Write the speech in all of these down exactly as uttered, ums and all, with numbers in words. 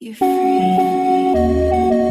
You're free.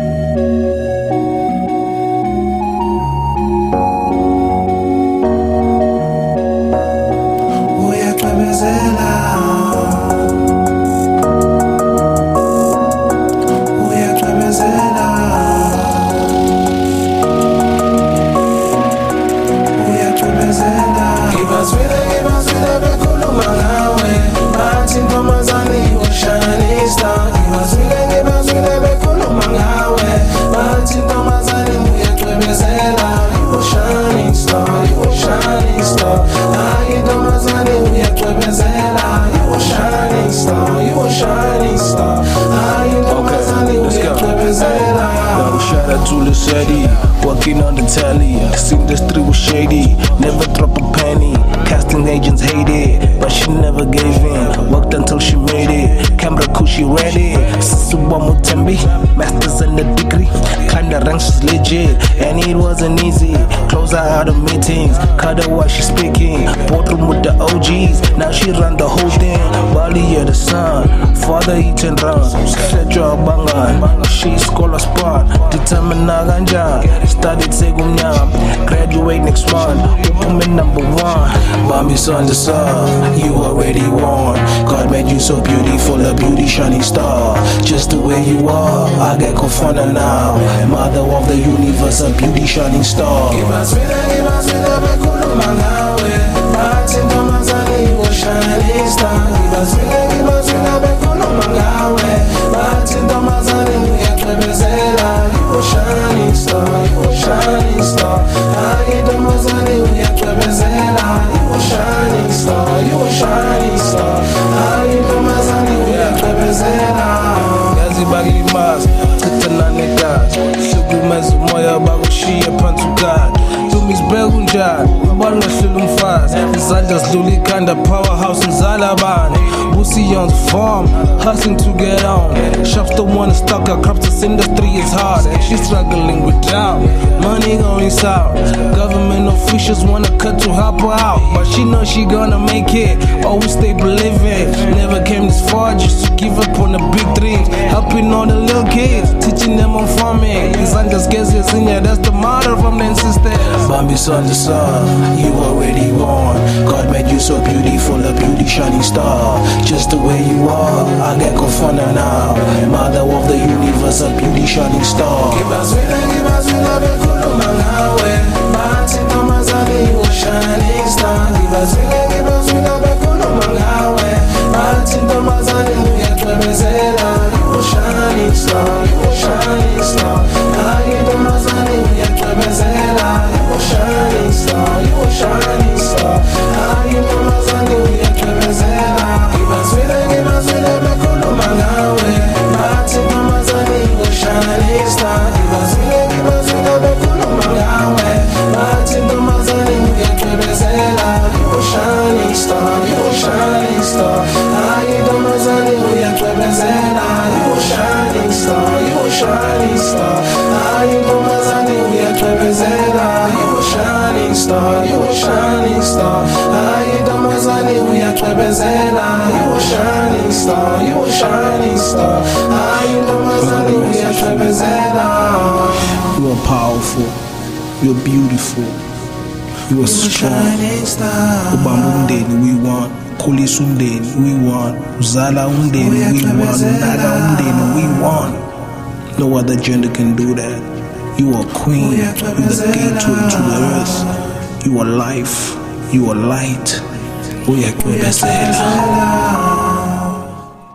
Shout out to Lucetti, working on the telly. This industry was shady, never drop a penny. Casting agents hate it, but she never gave in. Worked until she made it. Camera cool, she ready. Susuwa Mutembi, masters and a degree. Kinda ranks is legit, and it wasn't easy. Close her out of meetings, cut her while she speaking. Boardroom with the O Gs, now she run the whole thing. Bali of the sun, father eat and run. Setjo abangan, she scholar spot. Determined naganja, studied segumnyam. Graduate next month, woman number one. Bambi son the sun, you already won. God made you so beautiful, a beauty shining star. Just the way you are, I get kofana now. Mother of the universe, a beauty shining star. Give us with a, give us with a bekulu mangawe. Martin Tomazani, you a shining star. Give us with a, give us with a bekulu mangawe. Martin Tomazani, you get representa. You a shining star, you a shining star. Martin Tomazani, you get representa. You a shining star, you a shining star. Martin Tomazani, you get representa. Gazi bagi mas, kitana negas. Sugumezu moya bagushia pantukat. Tumisbegunjad, ubalwa shilum fast. Izandla zidlula ikhanda, powerhouse in Zalaban. Busi on the farm, hustling to get on. Shops don't wanna stock her crops, this industry is hard. And she's struggling with doubt, money going south. Government officials wanna cut to help her out, but she knows she gonna make it, always stay believing. Never came this far just to give up on the big dreams. Helping all the little kids, teaching them on farming. Izandla zigezi zinya, that's the motto from the ancestors. Bambi son the sun, you already won. God made you so beautiful, a beauty shining star. Just the way you are, I get kofana now. Mother of the universe, a beauty shining star. Give us with a, give us with a bekulu mangawe. Martin Tomazani, you a shining star. Give us with a, give us with a bekulu mangawe. Martin Tomazani, you get representa. You a shining star, you a shining star. Martin Tomazani, you get representa. You a shining star, you a shining star. Martin Tomazani, you get representa. Give us with a, give us with a bekulu mangawe. Martin Tomazani, you a shining star. Give us with a, give us with a bekulu mangawe. Martin Tomazani, you get representa. You a shining star, you a shining star. Martin Tomazani, you get representa. You a shining star, you a shining star. Martin Tomazani, you get representa. You a shining star, you a shining star. Martin Tomazani, you get representa. You a shining star, you a shining star. Martin Tomazani, you get representa. You are powerful, you are beautiful, you are strong. Ubamba umndeni we want, khulisa umndeni we want, uzala umndeni we want, unaka umndeni we want. No other gender can do that. You are queen, you are the gateway to the earth. You are life, you are light. Uyakwebezela.